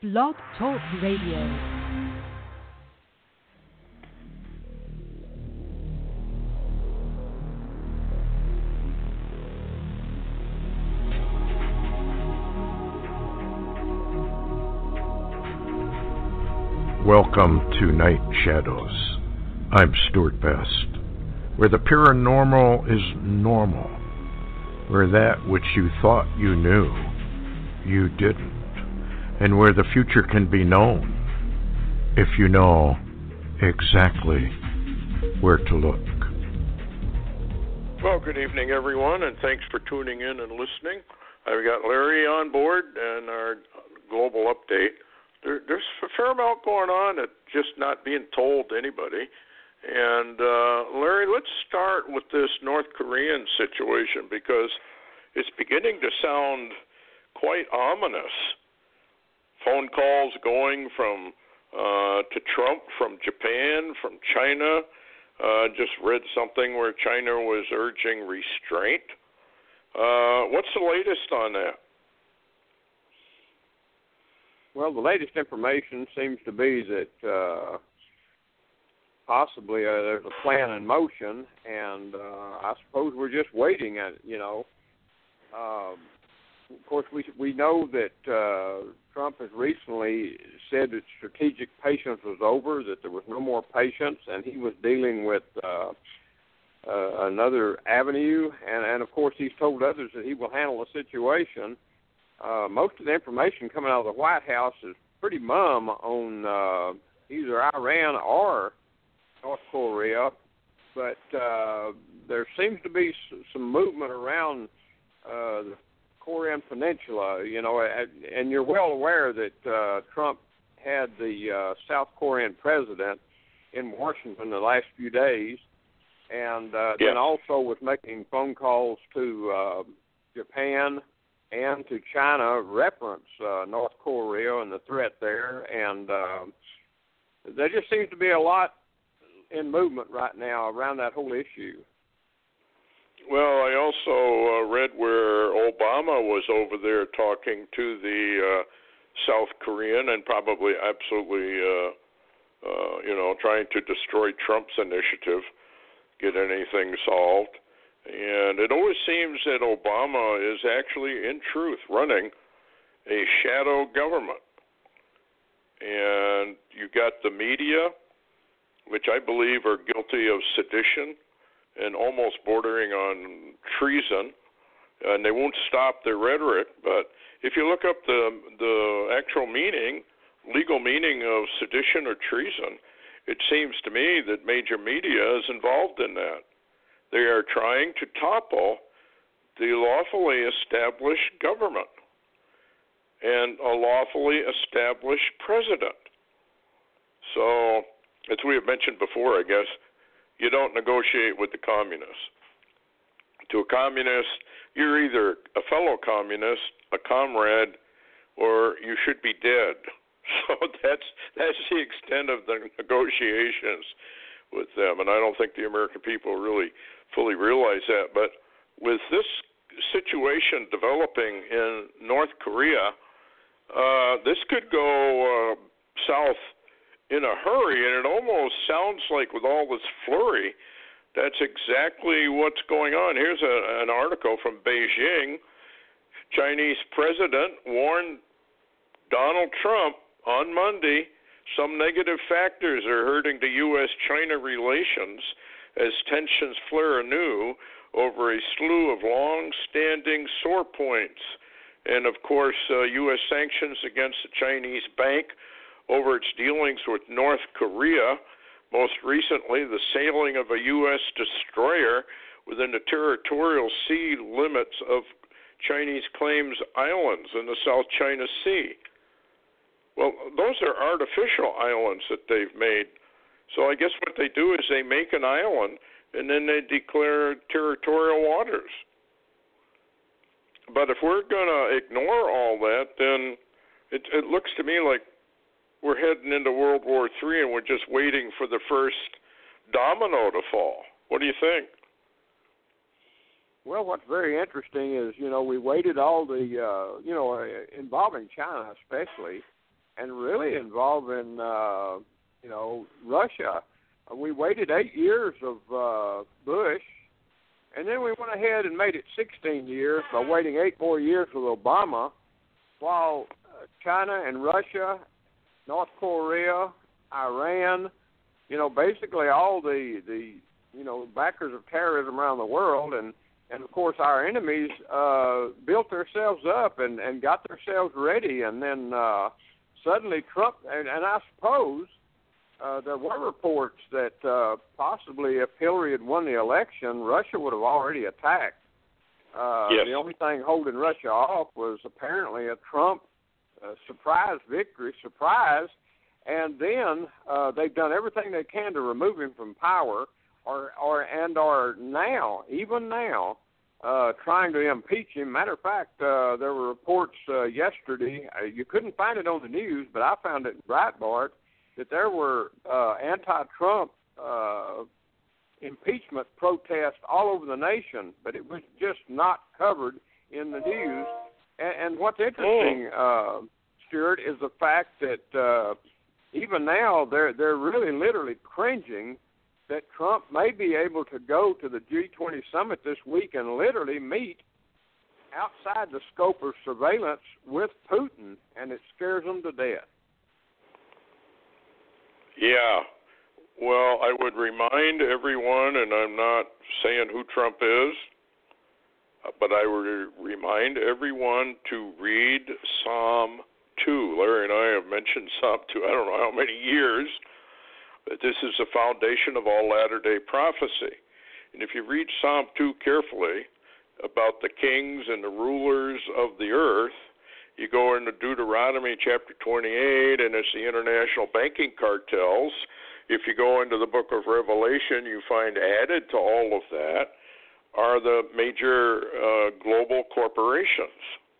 Blog Talk Radio. Welcome to Night Shadows. I'm Stuart Best, where the paranormal is normal, where that which you thought you knew, you didn't, and where the future can be known if you know exactly where to look. Well, good evening, everyone, and thanks for tuning in and listening. I've got Larry on board and our global update. There's a fair amount going on that's just not being told to anybody. And, Larry, let's start with this North Korean situation because it's beginning to sound quite ominous. Phone calls going from to Trump from Japan, from China. Just read something where China was urging restraint. What's the latest on that? Well, the latest information seems to be that possibly there's a plan in motion, and I suppose we're just waiting at it, you know. Of course, we know that Trump has recently said that strategic patience was over, that there was no more patience, and he was dealing with another avenue, and of course he's told others that he will handle the situation. Most of the information coming out of the White House is pretty mum on either Iran or North Korea, but there seems to be some movement around the Korean Peninsula, you know, and you're well aware that Trump had the South Korean president in Washington the last few days, and then also was making phone calls to Japan and to China reference North Korea and the threat there, and there just seems to be a lot in movement right now around that whole issue. Well, I also read where Obama was over there talking to the South Korean and probably absolutely, trying to destroy Trump's initiative, get anything solved. And it always seems that Obama is actually, in truth, running a shadow government. And you got the media, which I believe are guilty of sedition and almost bordering on treason, and they won't stop their rhetoric. But if you look up the actual meaning, legal meaning of sedition or treason, it seems to me that major media is involved in that. They are trying to topple the lawfully established government and a lawfully established president. So, as we have mentioned before, I guess, you don't negotiate with the communists. To a communist, you're either a fellow communist, a comrade, or you should be dead. So that's the extent of the negotiations with them, and I don't think the American people really fully realize that. But with this situation developing in North Korea, this could go south in a hurry, and it almost sounds like with all this flurry, that's exactly what's going on. Here's an article from Beijing. Chinese president warned Donald Trump on Monday some negative factors are hurting the U.S.-China relations as tensions flare anew over a slew of long-standing sore points. And, of course, U.S. sanctions against the Chinese bank over its dealings with North Korea. Most recently, the sailing of a U.S. destroyer within the territorial sea limits of Chinese claims islands in the South China Sea. Well, those are artificial islands that they've made. So I guess what they do is they make an island and then they declare territorial waters. But if we're going to ignore all that, then it looks to me like we're heading into World War III and we're just waiting for the first domino to fall. What do you think? Well, what's very interesting is, we waited all the, involving China especially, and really involving, Russia. We waited 8 years of Bush, and then we went ahead and made it 16 years by waiting 8 more years with Obama, while China and Russia, North Korea, Iran, basically all the backers of terrorism around the world, and of course our enemies built themselves up and got themselves ready, and then suddenly Trump, and I suppose there were reports that possibly if Hillary had won the election, Russia would have already attacked. Yes. The only thing holding Russia off was apparently a Trump surprise victory, and then they've done everything they can to remove him from power, and are now, even now, trying to impeach him. Matter of fact, there were reports yesterday, you couldn't find it on the news, but I found it in Breitbart, that there were anti-Trump impeachment protests all over the nation, but it was just not covered in the news. And what's interesting, Stuart, is the fact that even now they're really literally cringing that Trump may be able to go to the G20 summit this week and literally meet outside the scope of surveillance with Putin, and it scares them to death. Yeah. Well, I would remind everyone, and I'm not saying who Trump is, but I would remind everyone to read Psalm 2. Larry and I have mentioned Psalm 2 I don't know how many years, but this is the foundation of all latter-day prophecy. And if you read Psalm 2 carefully about the kings and the rulers of the earth, you go into Deuteronomy chapter 28, and it's the international banking cartels. If you go into the book of Revelation, you find added to all of that are the major global corporations.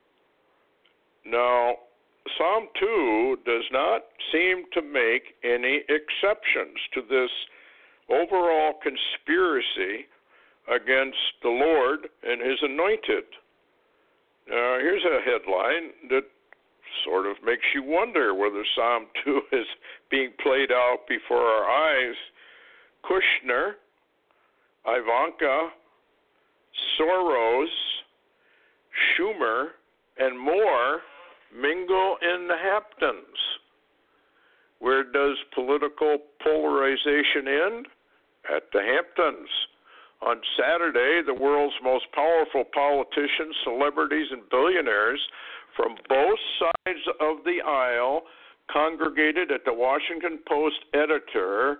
Now, Psalm 2 does not seem to make any exceptions to this overall conspiracy against the Lord and his anointed. Now, here's a headline that sort of makes you wonder whether Psalm 2 is being played out before our eyes. Kushner, Ivanka, Soros, Schumer, and more mingle in the Hamptons. Where does political polarization end? At the Hamptons. On Saturday, the world's most powerful politicians, celebrities, and billionaires from both sides of the aisle congregated at the Washington Post editor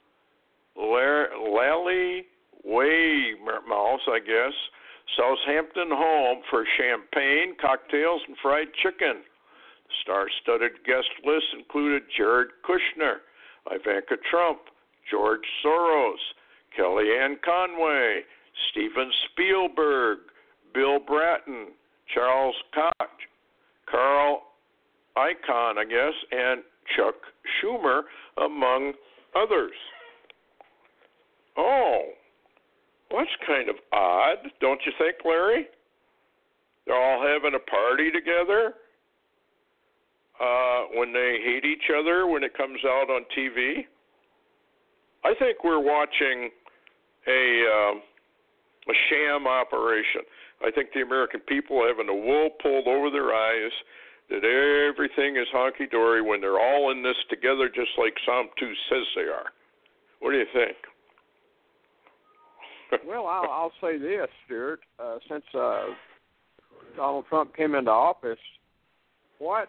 Lally Weymouth, Southampton home for champagne, cocktails, and fried chicken. The star-studded guest list included Jared Kushner, Ivanka Trump, George Soros, Kellyanne Conway, Steven Spielberg, Bill Bratton, Charles Koch, Carl Icahn, and Chuck Schumer, among others. Oh, that's kind of odd, don't you think, Larry? They're all having a party together when they hate each other when it comes out on TV. I think we're watching a sham operation. I think the American people are having the wool pulled over their eyes that everything is honky-dory when they're all in this together just like Psalm 2 says they are. What do you think? Well, I'll say this, Stuart. Since Donald Trump came into office, what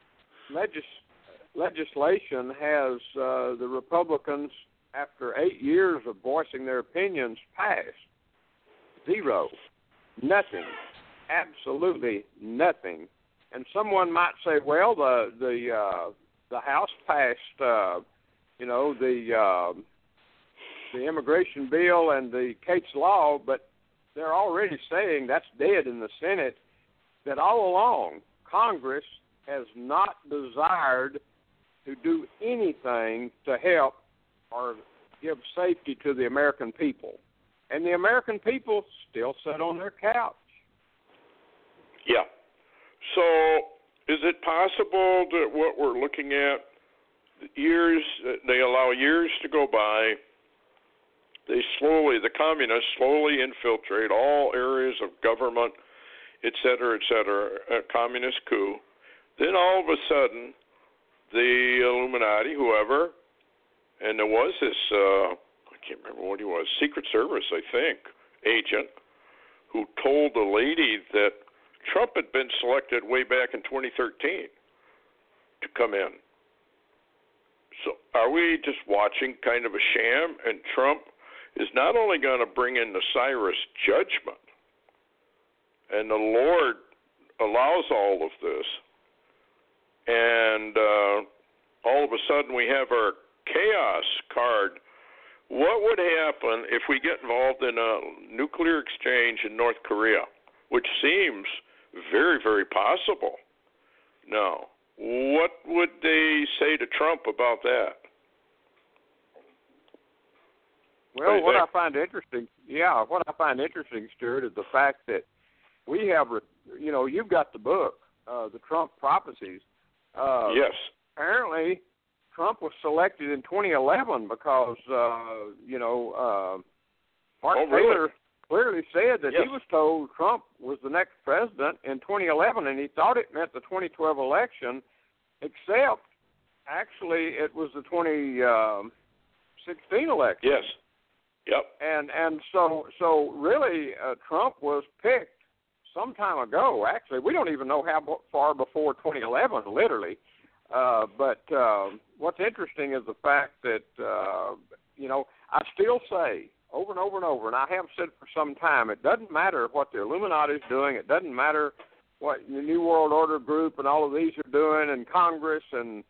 legislation has the Republicans, after 8 years of voicing their opinions, passed? Zero. Nothing. Absolutely nothing. And someone might say, well, the House passed, the immigration bill and the Cates Law, but they're already saying that's dead in the Senate, that all along Congress has not desired to do anything to help or give safety to the American people. And the American people still sit on their couch. Yeah. So Is it possible that what we're looking at, they allow years to go by, the communists slowly infiltrate all areas of government, et cetera, a communist coup. Then all of a sudden, the Illuminati, whoever, and there was this, I can't remember what he was, Secret Service, I think, agent, who told the lady that Trump had been selected way back in 2013 to come in. So are we just watching kind of a sham? And Trump is not only going to bring in the Cyrus judgment, and the Lord allows all of this, and all of a sudden we have our chaos card. What would happen if we get involved in a nuclear exchange in North Korea, which seems very, very possible? Now, what would they say to Trump about that? Well, what I find interesting, Stuart, is the fact that we have, you've got the book, the Trump Prophecies. Yes. Apparently, Trump was selected in 2011 because, Mark Taylor clearly said that he was told Trump was the next president in 2011, and he thought it meant the 2012 election, except actually it was the 2016 election. Yes. Yep. And so really Trump was picked some time ago. Actually, we don't even know how far before 2011, literally. But what's interesting is the fact that, I still say over and over and over, and I have said for some time, it doesn't matter what the Illuminati is doing. It doesn't matter what the New World Order group and all of these are doing, and Congress and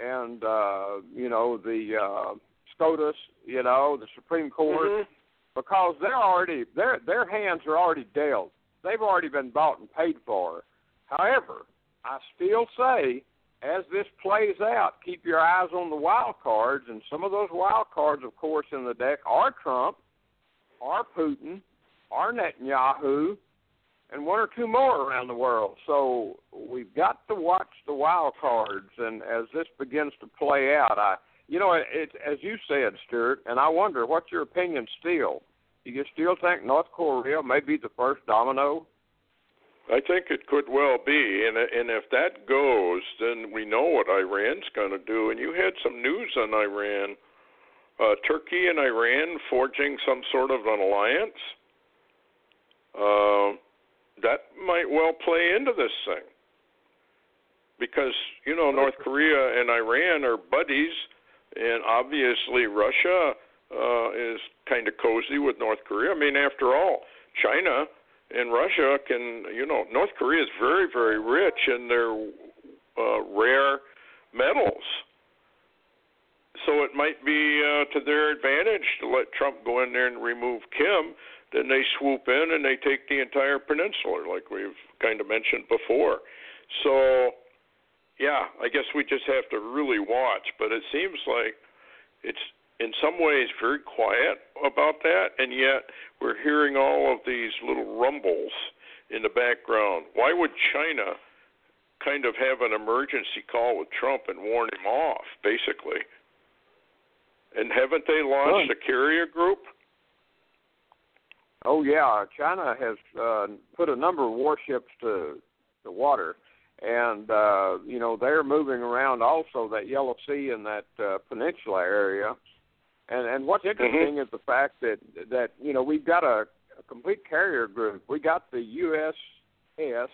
the SCOTUS, the Supreme Court, because they're already their hands are already dealt. They've already been bought and paid for. However, I still say, as this plays out, keep your eyes on the wild cards, and some of those wild cards, of course, in the deck are Trump, are Putin, are Netanyahu, and one or two more around the world. So we've got to watch the wild cards, and as this begins to play out, it's as you said, Stuart, and I wonder, what's your opinion still? Do you still think North Korea may be the first domino? I think it could well be, and if that goes, then we know what Iran's going to do. And you had some news on Iran, Turkey and Iran forging some sort of an alliance. That might well play into this thing, because North Korea and Iran are buddies, and obviously Russia is kind of cozy with North Korea. I mean, after all, China and Russia North Korea is very, very rich in their rare metals. So it might be to their advantage to let Trump go in there and remove Kim. Then they swoop in and they take the entire peninsula, like we've kind of mentioned before. So, yeah, I guess we just have to really watch. But it seems like it's in some ways very quiet about that, and yet we're hearing all of these little rumbles in the background. Why would China kind of have an emergency call with Trump and warn him off, basically? And haven't they launched a carrier group? Oh, yeah. China has put a number of warships to the water, and, they're moving around also that Yellow Sea and that peninsula area. And what's interesting is the fact that we've got a complete carrier group. We got the USS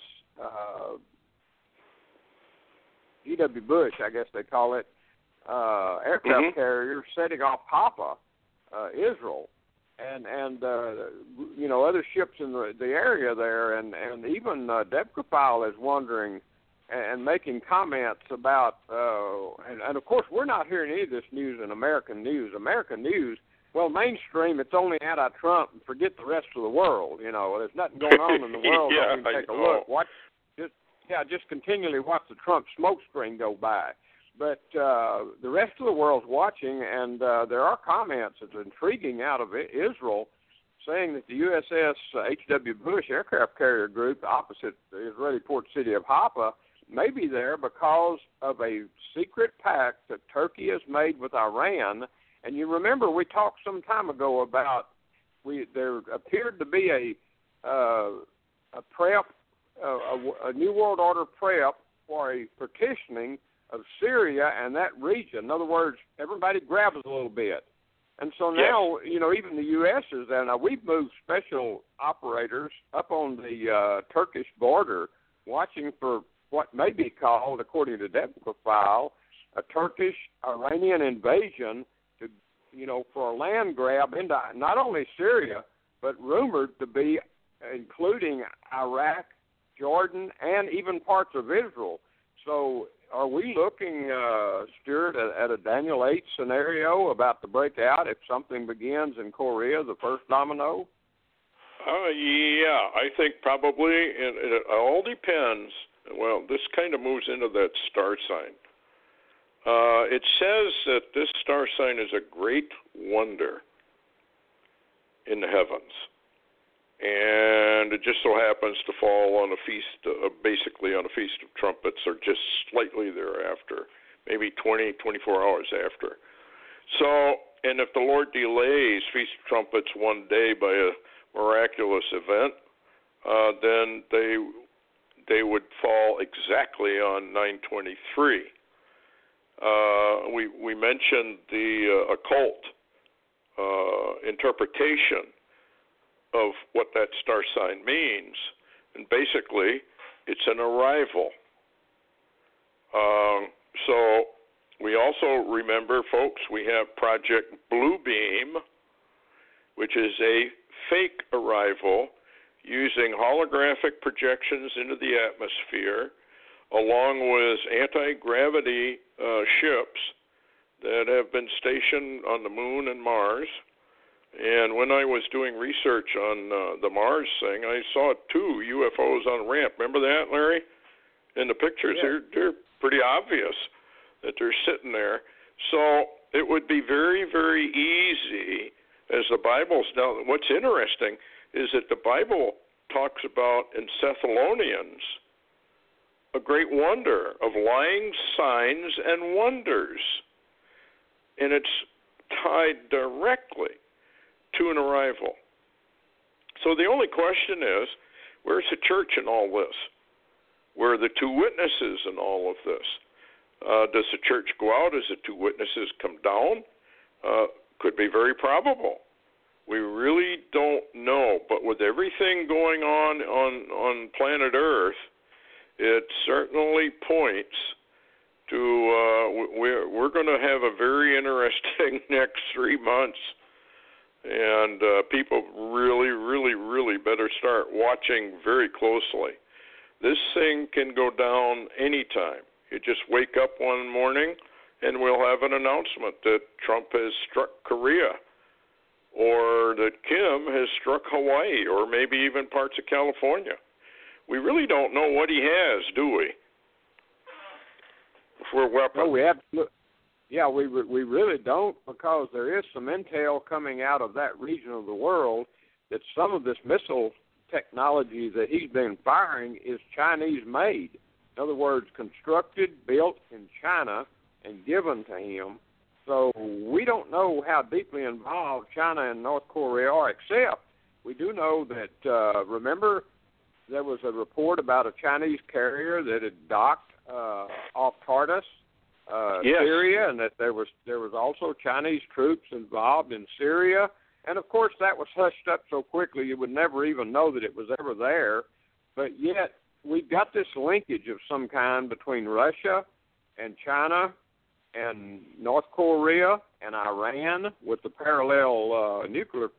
G.W. Bush, I guess they call it, aircraft carrier setting off Haifa, Israel, and other ships in the area there, and even Debkafile is wondering and making comments about, and of course we're not hearing any of this news in American news. American news, well, mainstream, it's only anti-Trump and forget the rest of the world. There's nothing going on in the world. Take a look. Just continually watch the Trump smoke screen go by. But the rest of the world's watching, and there are comments that's intriguing out of Israel saying that the USS H.W. Bush aircraft carrier group opposite the Israeli port city of Haifa may be there because of a secret pact that Turkey has made with Iran. And you remember we talked some time ago about there appeared to be a prep, a New World Order prep for a partitioning of Syria and that region. In other words, everybody grabs a little bit. And so now, even the U.S. is there. Now, we've moved special operators up on the Turkish border watching for what may be called, according to Deborah File, a Turkish-Iranian invasion to, for a land grab into not only Syria, but rumored to be including Iraq, Jordan, and even parts of Israel. So are we looking, Stuart, at a Daniel 8 scenario about to break out if something begins in Korea, the first domino? Yeah, I think probably. It all depends. Well, this kind of moves into that star sign. It says that this star sign is a great wonder in the heavens. And it just so happens to fall on a feast, basically on a Feast of Trumpets, or just slightly thereafter, maybe 24 hours after. So, and if the Lord delays Feast of Trumpets one day by a miraculous event, then they would fall exactly on 9/23. We mentioned the occult interpretation of what that star sign means, and basically it's an arrival. So we also remember, folks, we have Project Bluebeam, which is a fake arrival using holographic projections into the atmosphere, along with anti-gravity ships that have been stationed on the moon and Mars. And when I was doing research on the Mars thing, I saw 2 UFOs on a ramp. Remember that, Larry? In the pictures, yeah. They're pretty obvious that they're sitting there. So it would be very, very easy, as the Bible's now. What's interesting is that the Bible talks about in Thessalonians a great wonder of lying signs and wonders, and it's tied directly to an arrival. So the only question is, where's the church in all this? Where are the 2 witnesses in all of this? Does the church go out as the 2 witnesses come down? Could be very probable. We really don't know. But with everything going on planet Earth, it certainly points to we're going to have a very interesting next 3 months. And people really, really, really better start watching very closely. This thing can go down anytime. You just wake up one morning and we'll have an announcement that Trump has struck Korea, or that Kim has struck Hawaii, or maybe even parts of California. We really don't know what he has, do we? For weapons. No, we absolutely. Yeah, we really don't, because there is some intel coming out of that region of the world that some of this missile technology that he's been firing is Chinese-made. In other words, constructed, built in China, and given to him. So we don't know how deeply involved China and North Korea are, except we do know that, remember, there was a report about a Chinese carrier that had docked off Tartus, yes. Syria, and that there was also Chinese troops involved in Syria. And, of course, that was hushed up so quickly you would never even know that it was ever there. But yet we've got this linkage of some kind between Russia and China and North Korea and Iran with the parallel nuclear,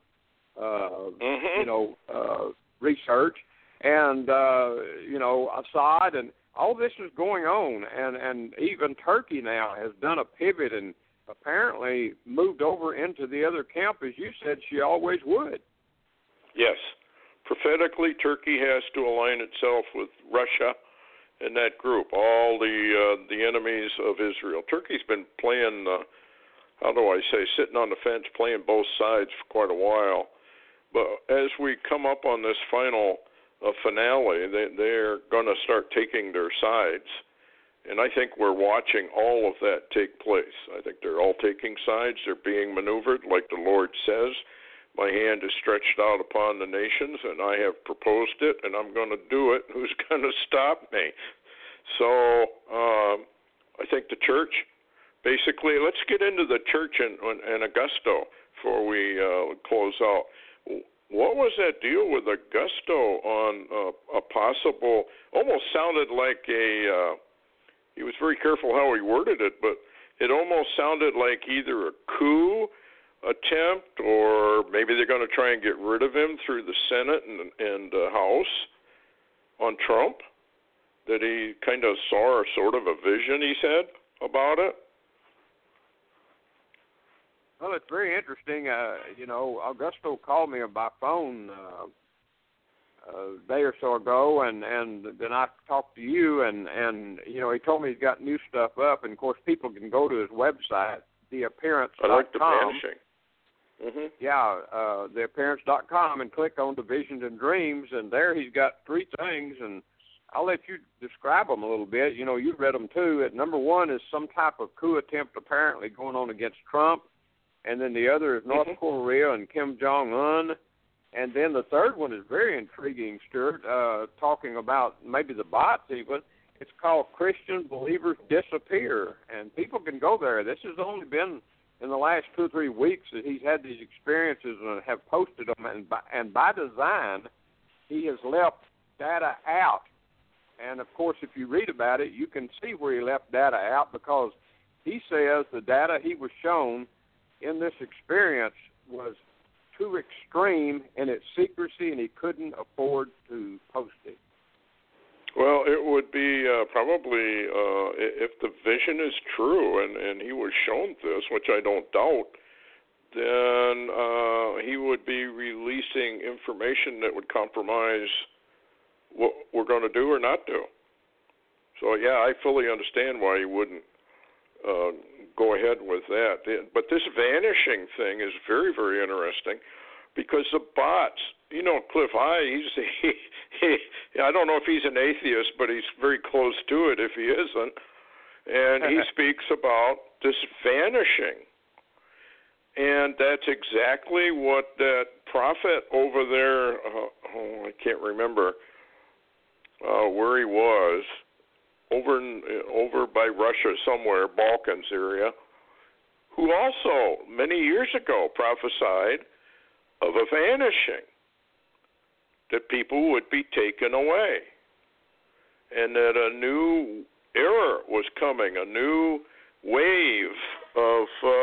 research. And, Assad and all this is going on, and even Turkey now has done a pivot and apparently moved over into the other camp, as you said she always would. Yes. Prophetically, Turkey has to align itself with Russia and that group, all the enemies of Israel. Turkey's been playing, sitting on the fence, playing both sides for quite a while. But as we come up on this final a finale. They're going to start taking their sides. And I think we're watching all of that take place. I think they're all taking sides. They're being maneuvered, like the Lord says. My hand is stretched out upon the nations, and I have proposed it, and I'm going to do it. Who's going to stop me? So I think the church, basically, let's get into the church in Augusto before we close out. What was that deal with Augusto on a possible, almost sounded like he was very careful how he worded it, but it almost sounded like either a coup attempt or maybe they're going to try and get rid of him through the Senate and House on Trump, that he kind of saw sort of a vision, he said, about it. Well, it's very interesting. Augusto called me by phone a day or so ago, and then I talked to you, and he told me he's got new stuff up, and of course people can go to his website, theappearance.com. I like the vanishing. Mm-hmm. Yeah, theappearance.com, and click on the Visions and Dreams, and there he's got 3 things, and I'll let you describe them a little bit. You read them too. Number 1 is some type of coup attempt apparently going on against Trump, and then the other is North Korea and Kim Jong-un. And then the third one is very intriguing, Stuart, talking about maybe the bots even. It's called Christian Believers Disappear, and people can go there. This has only been in the last 2 or 3 weeks that he's had these experiences and have posted them, and by design, he has left data out. And, of course, if you read about it, you can see where he left data out, because he says the data he was shown in this experience was too extreme in its secrecy, and he couldn't afford to post it. Well, it would be probably, if the vision is true and he was shown this, which I don't doubt, then he would be releasing information that would compromise what we're going to do or not do. So, yeah, I fully understand why he wouldn't go ahead with that. But this vanishing thing is very, very interesting, because the bots, Cliff High, I don't know if he's an atheist, but he's very close to it if he isn't. And he speaks about this vanishing. And that's exactly what that prophet over there, I can't remember where he was, over by Russia somewhere, Balkans area, who also many years ago prophesied of a vanishing, that people would be taken away, and that a new era was coming, a new wave of,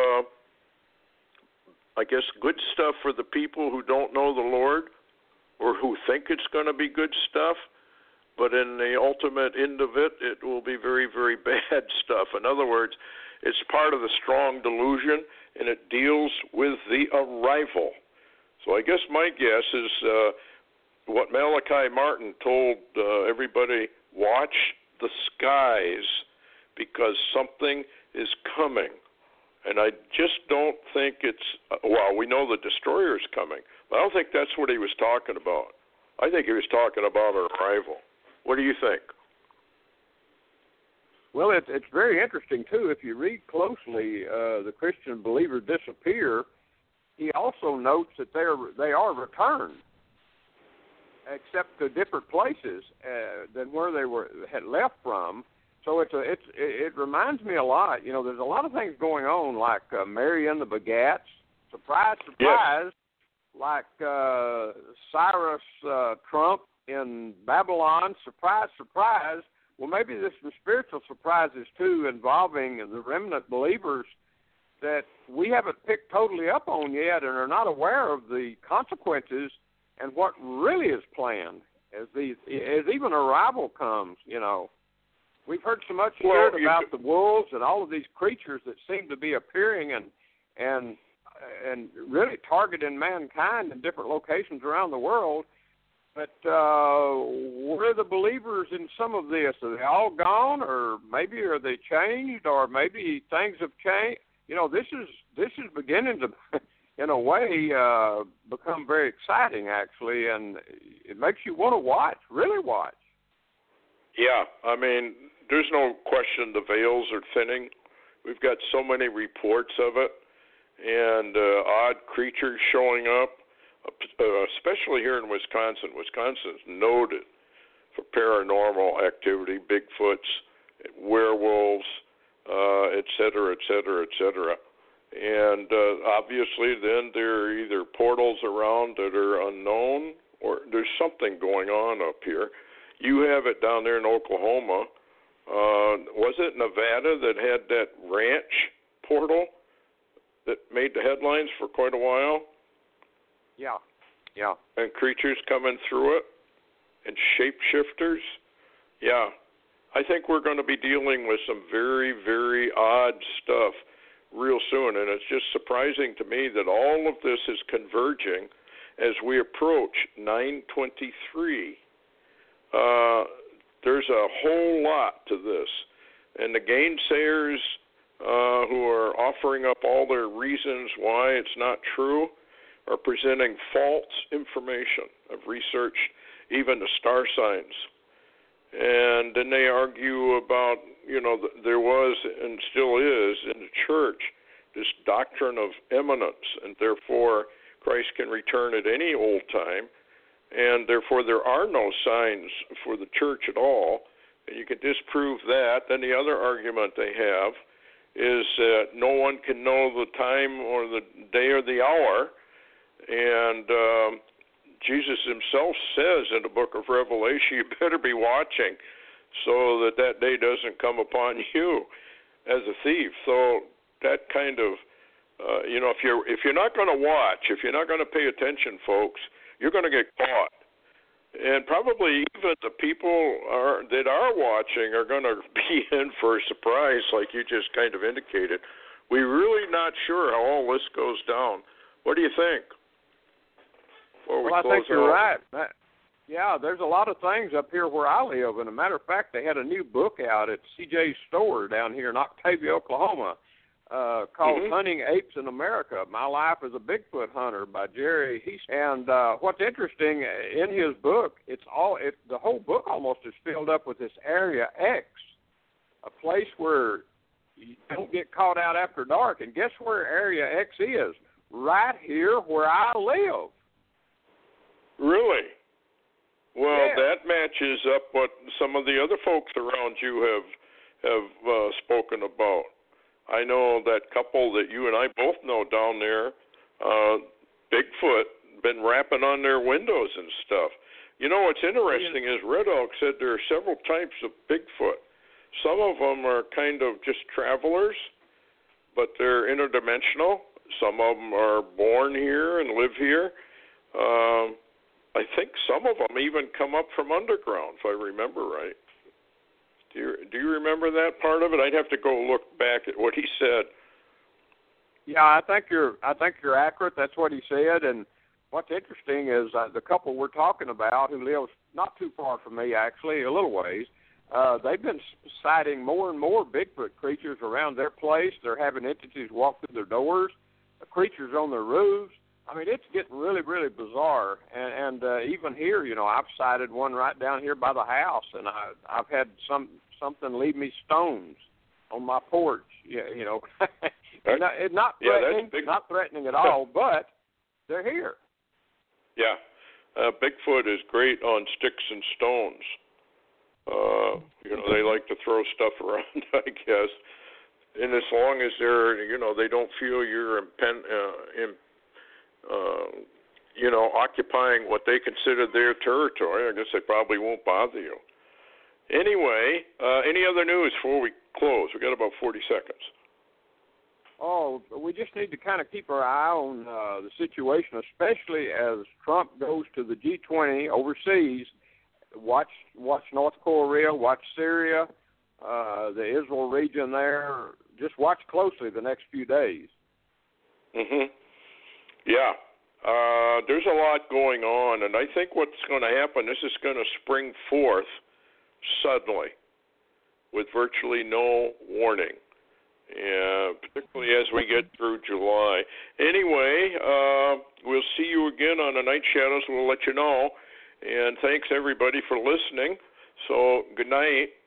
good stuff for the people who don't know the Lord or who think it's going to be good stuff, but in the ultimate end of it, it will be very, very bad stuff. In other words, it's part of the strong delusion, and it deals with the arrival. So I guess my guess is what Malachi Martin told everybody, watch the skies, because something is coming. And I just don't think it's, we know the destroyer is coming, but I don't think that's what he was talking about. I think he was talking about an arrival. What do you think? Well, it's very interesting, too. If you read closely, the Christian Believer Disappear, he also notes that they are returned, except to different places than where they had left from. So it reminds me a lot. There's a lot of things going on, like Mary and the Begats, surprise, surprise, yes. Like Cyrus Trump in Babylon, surprise, surprise. Well, maybe there's some spiritual surprises, too, involving the remnant believers that we haven't picked totally up on yet and are not aware of the consequences and what really is planned as even arrival comes, We've heard so much about the wolves and all of these creatures that seem to be appearing and really targeting mankind in different locations around the world. But where are the believers in some of this? Are they all gone, or maybe are they changed, or maybe things have changed? This is beginning to in a way, become very exciting, actually, and it makes you want to watch, really watch. Yeah, I mean, there's no question the veils are thinning. We've got so many reports of it, and odd creatures showing up, especially here in Wisconsin. Wisconsin's noted for paranormal activity, Bigfoots, werewolves, et cetera, et cetera, et cetera. And obviously then there are either portals around that are unknown or there's something going on up here. You have it down there in Oklahoma. Was it Nevada that had that ranch portal that made the headlines for quite a while? Yeah. And creatures coming through it and shapeshifters? Yeah. I think we're going to be dealing with some very, very odd stuff real soon, and it's just surprising to me that all of this is converging as we approach 9/23. There's a whole lot to this, and the gainsayers who are offering up all their reasons why it's not true are presenting false information. I've researched even the star signs, and then they argue about, there was and still is in the church this doctrine of imminence, and therefore Christ can return at any old time, and therefore there are no signs for the church at all, and you can disprove that. Then the other argument they have is that no one can know the time or the day or the hour, and Jesus himself says in the book of Revelation, you better be watching so that that day doesn't come upon you as a thief. So that kind of, if you're not going to watch, if you're not going to pay attention, folks, you're going to get caught. And probably even the people that are watching are going to be in for a surprise, like you just kind of indicated. We're really not sure how all this goes down. What do you think? Well, I think you're right. Yeah, there's a lot of things up here where I live. And a matter of fact, they had a new book out at CJ's store down here in Octavia, Oklahoma, called Hunting Apes in America, My Life as a Bigfoot Hunter by Jerry Heath. And what's interesting in his book, the whole book almost is filled up with this Area X, a place where you don't get caught out after dark. And guess where Area X is? Right here where I live. Really? Well, yeah. That matches up what some of the other folks around you have spoken about. I know that couple that you and I both know down there, Bigfoot, been rapping on their windows and stuff. You know what's interesting is Red Elk said there are several types of Bigfoot. Some of them are kind of just travelers, but they're interdimensional. Some of them are born here and live here. I think some of them even come up from underground, if I remember right. Do you remember that part of it? I'd have to go look back at what he said. Yeah, I think you're accurate. That's what he said. And what's interesting is the couple we're talking about, who lives not too far from me, actually, a little ways. They've been sighting more and more Bigfoot creatures around their place. They're having entities walk through their doors, creatures on their roofs. I mean, it's getting really, really bizarre. And even here, I've sighted one right down here by the house, and I've had something leave me stones on my porch. Not threatening at all, but they're here. Yeah, Bigfoot is great on sticks and stones. They like to throw stuff around, I guess. And as long as they don't feel you're occupying what they consider their territory, I guess they probably won't bother you. Anyway, any other news before we close? We've got about 40 seconds. Oh, we just need to kind of keep our eye on the situation, especially as Trump goes to the G20 overseas. Watch North Korea, watch Syria, the Israel region there. Just watch closely the next few days. Yeah. There's a lot going on, and I think what's going to happen, this is going to spring forth suddenly with virtually no warning. particularly as we get through July. Anyway, we'll see you again on the Night Shadows. We'll let you know. And thanks, everybody, for listening. So, good night.